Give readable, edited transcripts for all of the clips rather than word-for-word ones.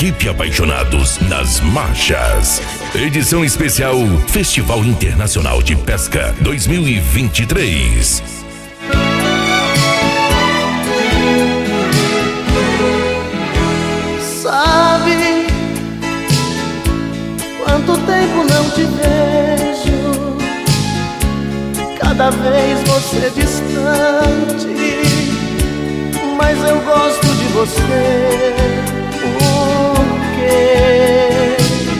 Equipe Apaixonados nas Marchas. Edição especial Festival Internacional de Pesca 2023. Sabe quanto tempo não te vejo, cada vez você distante, mas eu gosto de você. Por quê?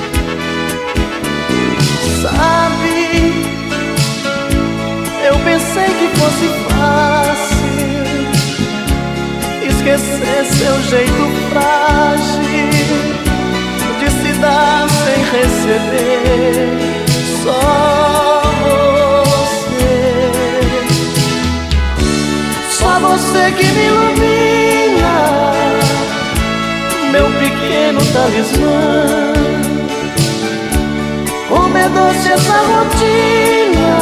Sabe, eu pensei que fosse fácil esquecer seu jeito frágil de se dar sem receber. Só você que me ilumina, meu pequeno talismã. Como é doce essa rotina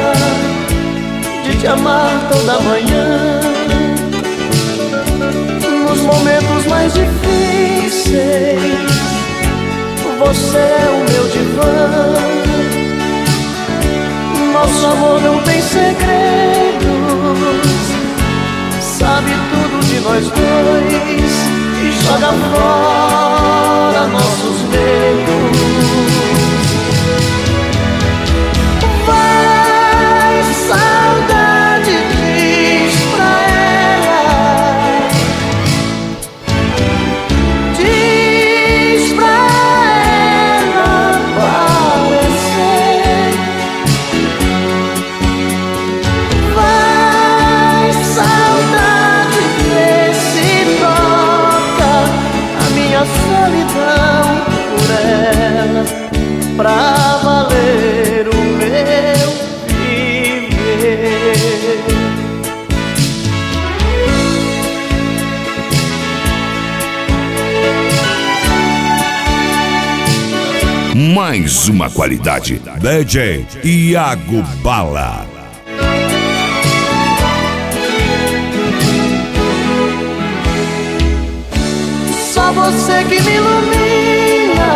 de te amar toda manhã. Nos momentos mais difíceis, você é o meu divã. Nosso amor não tem segredos, sabe tudo de nós dois e joga fora nossos medos. Vai, saudade, diz pra ela, diz pra ela aparecer. Vai, saudade, vê se troca a minha solidão por ela, pra valer o meu viver. Mais uma qualidade. DJ Iago Bala. Só você que me ilumina,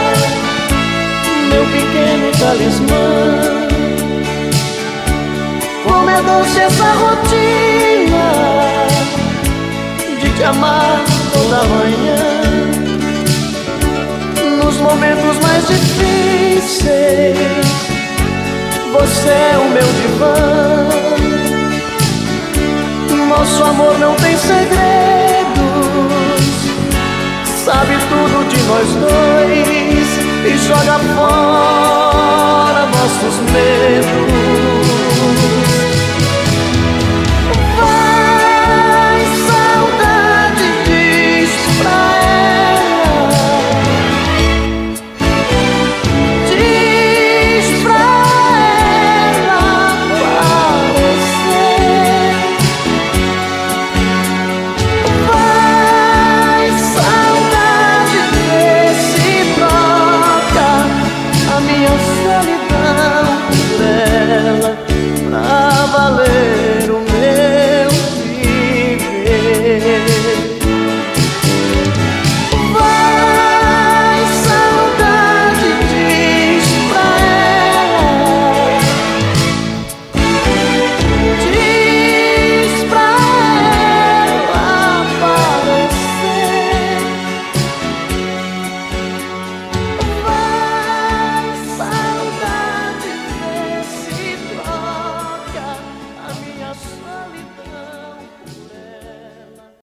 meu pequeno talismã. Como é doce essa rotina de te amar toda manhã. Nos momentos mais difíceis, você é o meu divã. Nosso amor não tem segredo,